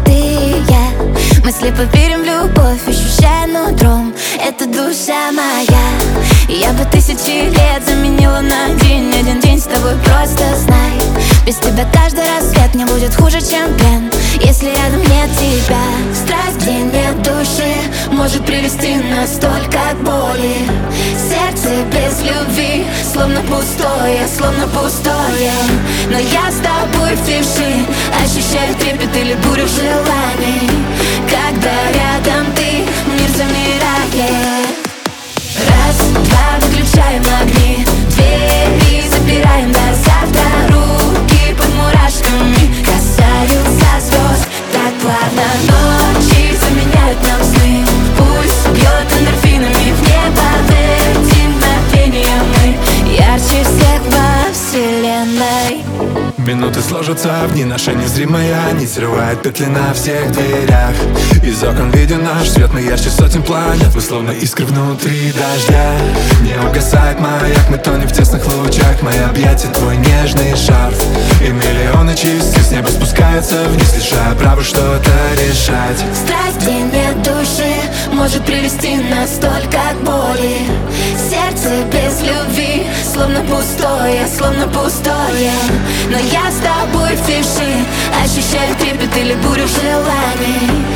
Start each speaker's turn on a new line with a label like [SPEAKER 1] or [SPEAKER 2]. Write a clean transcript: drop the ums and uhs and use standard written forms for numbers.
[SPEAKER 1] ты и я. Мы слепо верим в любовь, ощущая нутром. Это душа моя. Я бы 1000 лет заменила на день. Один день с тобой, просто знай. Без тебя каждый рассвет не будет хуже, чем плен, если рядом нет тебя. Страсть, где нет души, может привести нас только к боли. Сердце без любви, словно пустое, словно пустое. Но я с тобой в тиши, ощущаю трепет или бурю желаний. Когда рядом ты, мир замирает. Раз, два, выключаем огни, двери запираем до завтра. Руки под мурашками касаются звезд. Так плавно ночи заменяют нам сны. Пульс бьет эндорфинами в небо. В эти мгновения мы ярче всех во вселенной.
[SPEAKER 2] Минуты сложатся в дни, наша незримая нить срывает петли на всех дверях. Из окон виден наш свет, мы ярче сотен планет. Мы словно искры внутри дождя. Не угасает маяк, мы тонем в тесных лучах. Мои объятия, твой нежный шарф. И миллионы частиц с неба спускаются вниз, лишая права что-то решать.
[SPEAKER 1] Страсть, где нет души, может привести нас только к боли. Сердце без любви, словно пустое, словно пустое. Но я с тобой в тиши, ощущаю трепет или бурю желаний.